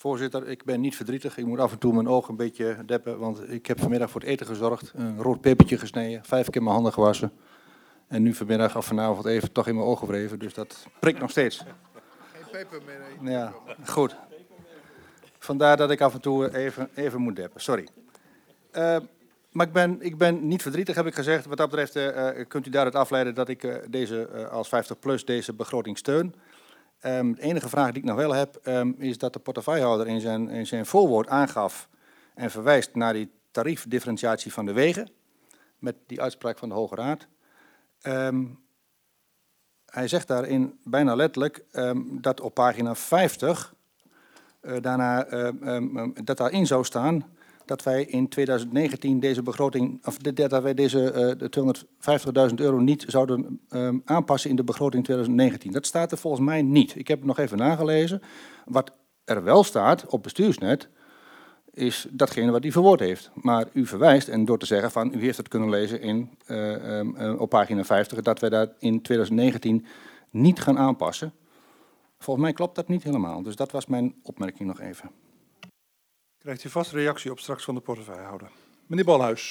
Voorzitter, ik ben niet verdrietig. Ik moet af en toe mijn ogen een beetje deppen, want ik heb vanmiddag voor het eten gezorgd. Een rood pepertje gesneden, 5 keer mijn handen gewassen. En nu vanmiddag of vanavond even toch in mijn ogen wreven, dus dat prikt nog steeds. Geen peper meer. Nee. Ja, goed. Vandaar dat ik af en toe even moet deppen, sorry. Maar ik ben niet verdrietig, heb ik gezegd. Wat dat betreft kunt u daaruit afleiden dat ik als 50PLUS deze begroting steun. De enige vraag die ik nog wel heb, is dat de portefeuillehouder in zijn voorwoord aangaf en verwijst naar die tariefdifferentiatie van de wegen, met die uitspraak van de Hoge Raad. Hij zegt daarin bijna letterlijk dat op pagina 50 dat daarin zou staan dat wij in 2019 deze begroting, of dat wij de €250.000 niet zouden aanpassen in de begroting 2019. Dat staat er volgens mij niet. Ik heb het nog even nagelezen. Wat er wel staat op bestuursnet is datgene wat u verwoord heeft. Maar u verwijst, en door te zeggen van, u heeft het kunnen lezen op pagina 50, dat wij dat in 2019 niet gaan aanpassen. Volgens mij klopt dat niet helemaal. Dus dat was mijn opmerking nog even. Krijgt u vast reactie op straks van de portefeuillehouder. Meneer Balhuis.